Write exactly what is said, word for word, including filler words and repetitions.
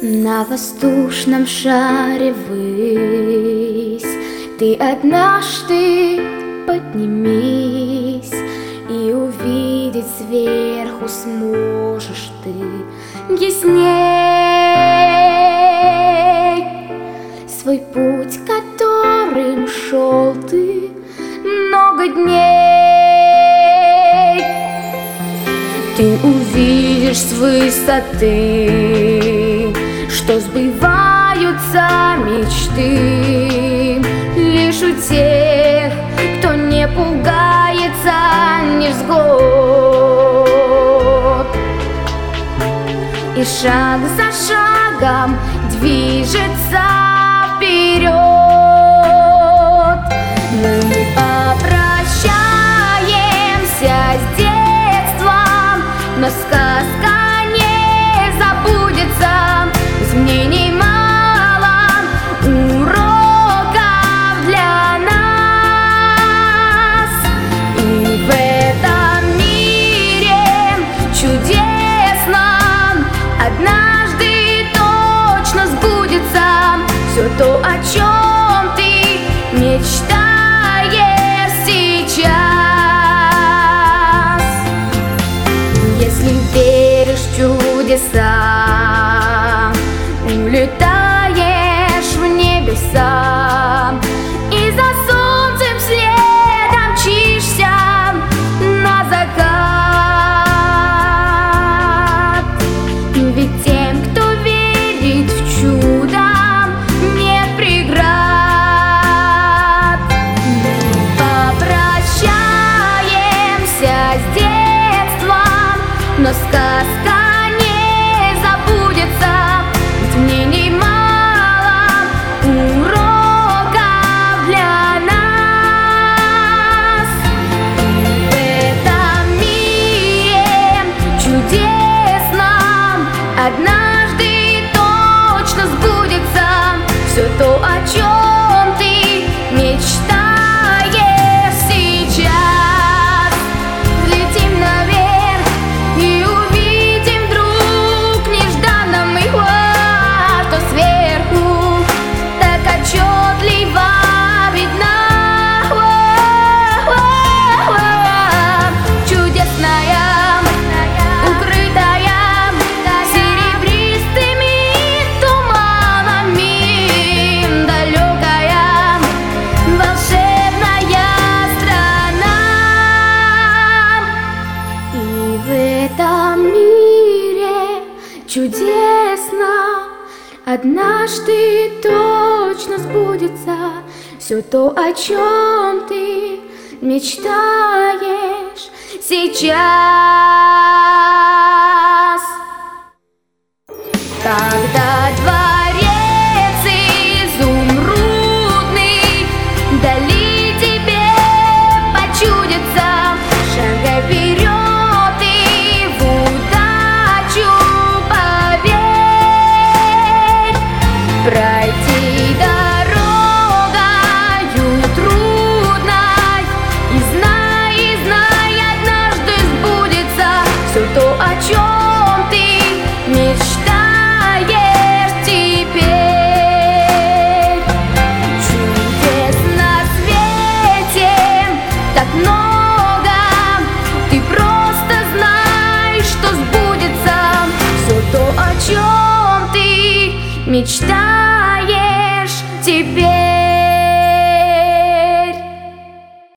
На воздушном шаре ввысь, ты однажды поднимись, и увидеть сверху сможешь ты ясней свой путь, которым шел ты много дней. Ты увидишь с высоты, что сбываются мечты лишь у тех, кто не пугается невзгод и шаг за шагом движется вперед. Мы попрощаемся с детством, но сказка не забудется. Изменений мало, уроков для нас, и в этом мире чудесном однажды точно сбудется все то, о чем ты мечтаешь сейчас. Если веришь в чудеса, улетаешь в небеса, и за солнцем следом мчишься на закат. Ведь тем, кто верит в чудо, нет преград. Мы попрощаемся с детством, но сказка не забудется. Изменений мало, уроков для нас, и в этом мире чудесном однажды точно сбудется все то, о чем ты мечтаешь сейчас. Летим наверх и увидим вдруг нежданно мы хвост, что сверху так отчетливо видна. Чудесная, укрытая серебристыми туманами, далекая волшебная страна. И в этом мире чудесно однажды точно сбудется все то, о чем ты мечтаешь сейчас. Когда дворец изумрудный вдали тебе почудится, шагай вперед и в удачу поверь. Пройти дорогою трудной, и знай, и знай, однажды сбудется все то, о чем ты мечтаешь теперь. Чудес на свете так много, ты просто знай, что сбудется все то, о чем ты мечтаешь теперь.